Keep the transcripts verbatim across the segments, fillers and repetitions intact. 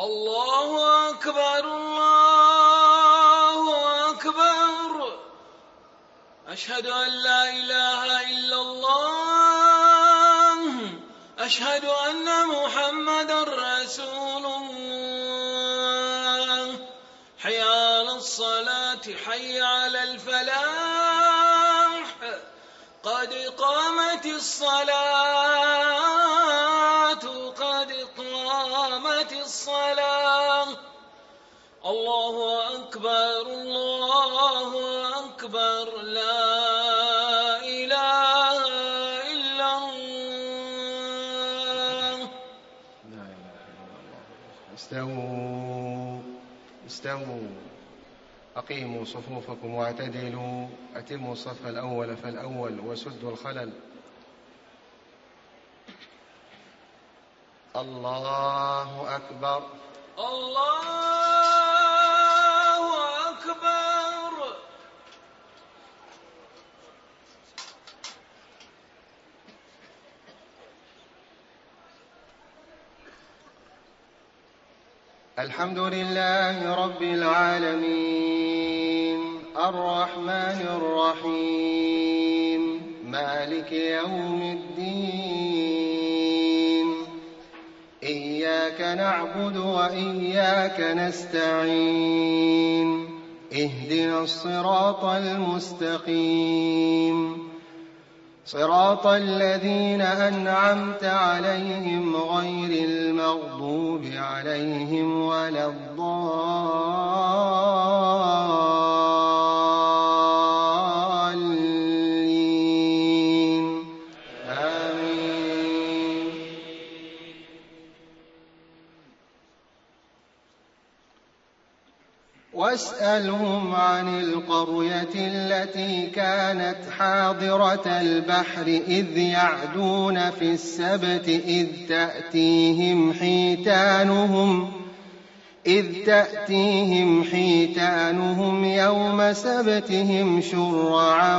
الله أكبر الله أكبر. أشهد أن لا إله إلا الله. أشهد أن محمدا رسول الله. حي على الصلاة حي على الفلاح. قد قامت الصلاة قد قامت الصلاة. الله أكبر الله أكبر. لا إله إلا الله. لا إله إلا الله. استووا استووا أقيموا صفوفكم واعتدلوا. أتموا الصف الأول فالأول وسدوا الخلل. الله أكبر الله أكبر. الحمد لله رب العالمين الرحمن الرحيم مالك يوم الدين. إياك نعبد وإياك نستعين. اهدنا الصراط المستقيم صراط الذين أنعمت عليهم غير المغضوب عليهم ولا الضالين. آمين. واسألهم عن القرية التي كانت حاضرة البحر إذ يعدون في السبت إذ تأتيهم حيتانهم إذ تأتيهم حيتانهم يوم سبتهم شرعا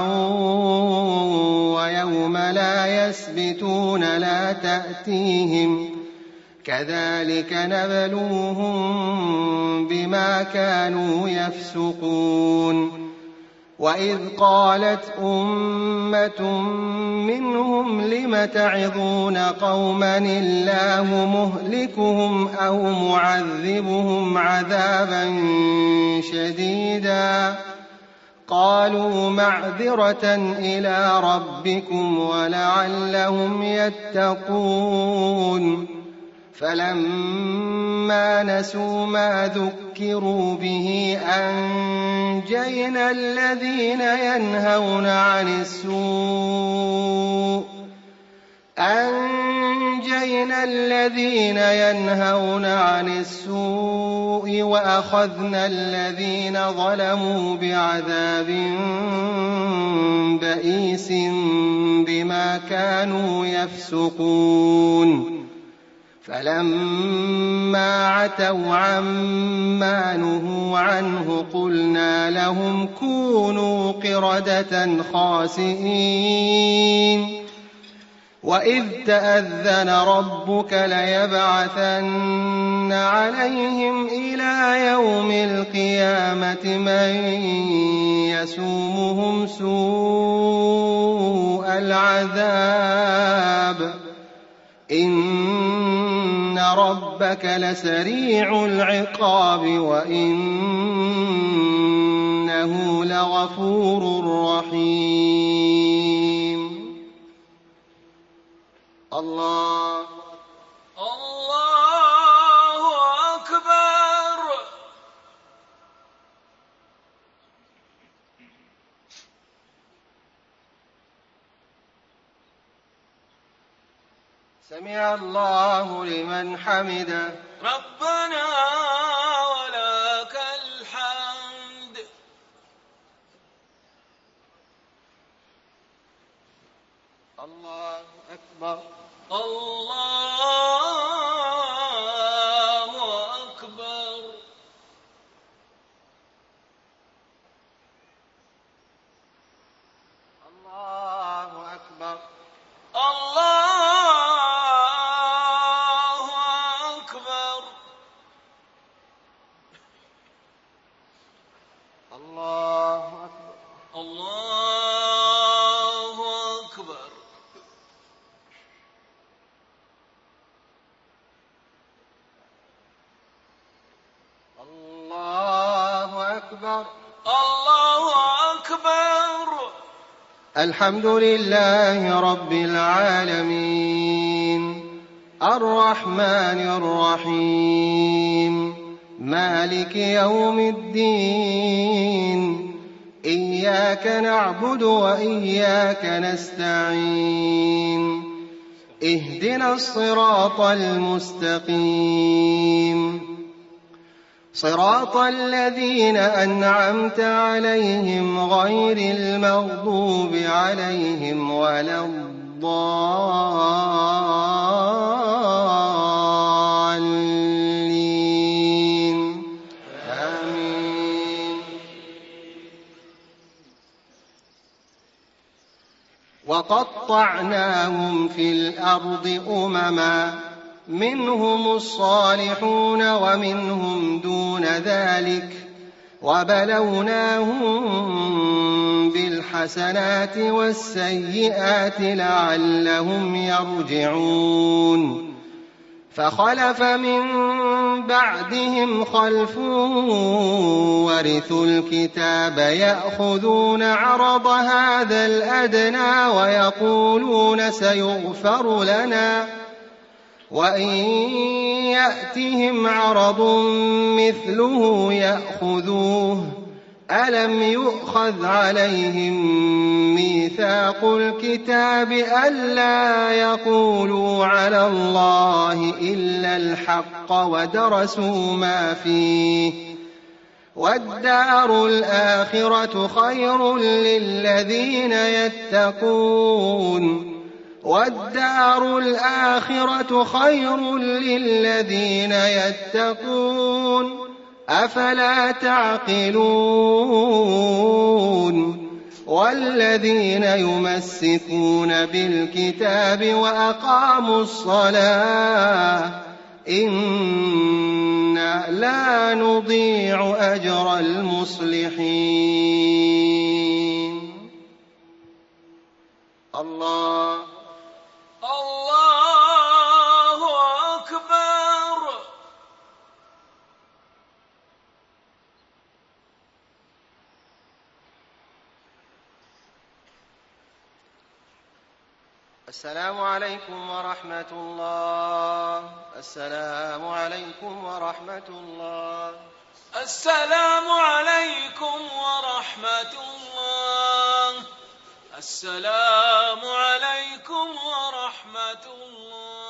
ويوم لا يسبتون لا تأتيهم كذلك نبلوهم بما كانوا يفسقون. وإذ قالت أمة منهم لم تعظون قوما الله مهلكهم أو معذبهم عذابا شديدا قالوا معذرة إلى ربكم ولعلهم يتقون. فلما نسوا ما ذكروا به أنجينا الذين ينهون عن السوء أنجينا الذين ينهون عن السوء وأخذنا الذين ظلموا بعذاب بئيس بما كانوا يفسقون. فلما عتوا عما نهوا عنه قلنا لهم كونوا قردة خاسئين. وإذ تأذن ربك ليبعثن عليهم إلى يوم القيامة من يسومهم سوء العذاب إن ربك لسريع العقاب وإنه لغفور رحيم. الله الله أكبر. سمع الله لمن حمده. ربنا ولك الحمد. الله أكبر الله أكبر. الله أكبر الله أكبر. الحمد لله رب العالمين الرحمن الرحيم مالك يوم الدين إياك نعبد وإياك نستعين اهدنا الصراط المستقيم صراط الذين أنعمت عليهم غير المغضوب عليهم ولا الضالين آمين. وقطعناهم في الأرض أمما منهم الصالحون ومنهم دون ذلك وبلوناهم بالحسنات والسيئات لعلهم يرجعون فخلف من بعدهم خلف ورثوا الكتاب يأخذون عرض هذا الأدنى ويقولون سيغفر لنا وإن يأتهم عرض مثله يأخذوه ألم يؤخذ عليهم ميثاق الكتاب ألا يقولوا على الله إلا الحق ودرسوا ما فيه والدار الآخرة خير للذين يتقون والدار الآخرة خير للذين يتقون أفلا تعقلون والذين يمسكون بالكتاب وأقاموا الصلاة إنا لا نضيع أجر المصلحين. الله الله أكبر. السلام عليكم ورحمة الله. السلام عليكم ورحمة الله. السلام عليكم ورحمة الله. السلام عليكم ورحمة الله.